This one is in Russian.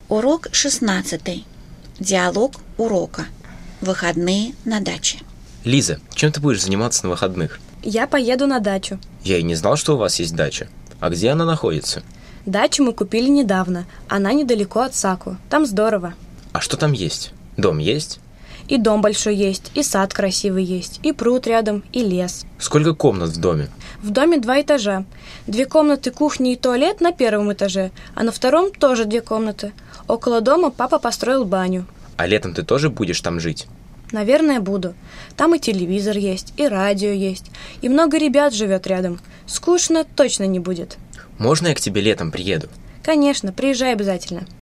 Урок 16. Диалог урока. Выходные на даче. Лиза, чем ты будешь заниматься на выходных? Я поеду на дачу. Я и не знал, что у вас есть дача. А где она находится? Дачу мы купили недавно. Она недалеко от Саку. Там здорово. А что там есть? Дом есть? И дом большой есть, и сад красивый есть, и пруд рядом, и лес. Сколько комнат в доме? В доме 2 этажа. 2 комнаты, кухня и туалет на 1 этаже, а на 2 тоже 2 комнаты. Около дома папа построил баню. А летом ты тоже будешь там жить? Наверное, буду. Там и телевизор есть, и радио есть, и много ребят живет рядом. Скучно точно не будет. Можно я к тебе летом приеду? Конечно, приезжай обязательно.